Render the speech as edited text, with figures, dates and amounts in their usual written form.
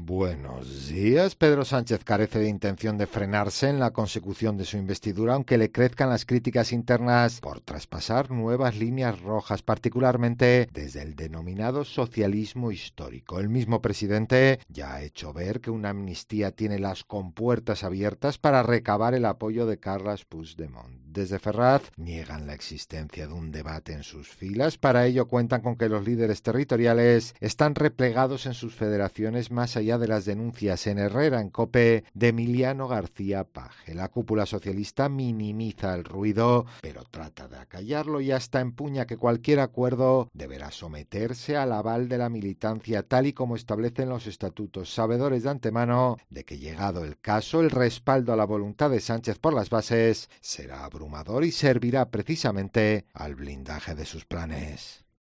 Buenos días. Pedro Sánchez carece de intención de frenarse en la consecución de su investidura, aunque le crezcan las críticas internas por traspasar nuevas líneas rojas, particularmente desde el denominado socialismo histórico. El mismo presidente ya ha hecho ver que una amnistía tiene las compuertas abiertas para recabar el apoyo de Carles Puigdemont. Desde Ferraz niegan la existencia de un debate en sus filas. Para ello cuentan con que los líderes territoriales están replegados en sus federaciones más allá de las denuncias en Herrera, en COPE, de Emiliano García Paje. La cúpula socialista minimiza el ruido, pero trata de acallarlo y hasta empuña que cualquier acuerdo deberá someterse al aval de la militancia, tal y como establecen los estatutos, sabedores de antemano de que, llegado el caso, el respaldo a la voluntad de Sánchez por las bases será abrumador y servirá precisamente al blindaje de sus planes.